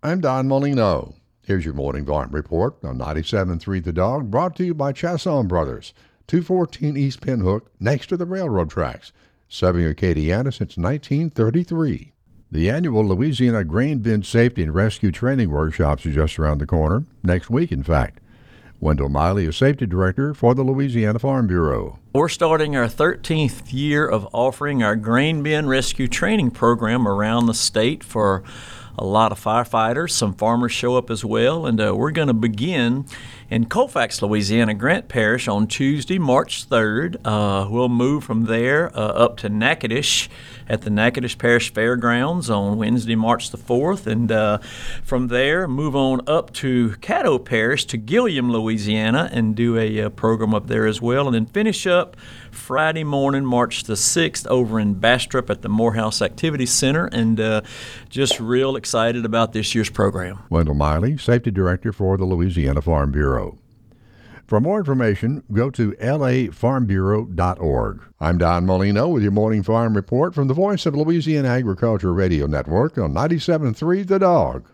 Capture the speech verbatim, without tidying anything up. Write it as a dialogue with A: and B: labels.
A: I'm Don Molino. Here's your morning farm report on ninety-seven point three The Dog, brought to you by Chasson Brothers, two fourteen East Pinhook, next to the railroad tracks, serving Acadiana since nineteen thirty-three. The annual Louisiana Grain Bin Safety and Rescue Training Workshops are just around the corner, next week in fact. Wendell Miley is Safety Director for the Louisiana Farm Bureau.
B: We're starting our thirteenth year of offering our Grain Bin Rescue Training Program around the state for a lot of firefighters. Some farmers show up as well, and uh, we're going to begin in Colfax, Louisiana, Grant Parish on Tuesday, March third. Uh, we'll move from there uh, up to Natchitoches at the Natchitoches Parish Fairgrounds on Wednesday, March the fourth, and uh, from there move on up to Caddo Parish to Gilliam, Louisiana, and do a uh, program up there as well, and then finish up Friday morning, March the sixth, over in Bastrop at the Morehouse Activity Center, and uh, just real excited about this year's program.
A: Wendell Miley, Safety Director for the Louisiana Farm Bureau. For more information, go to L A farm bureau dot org. I'm Don Molino with your Morning Farm Report from the Voice of Louisiana Agriculture Radio Network on ninety-seven point three The Dog.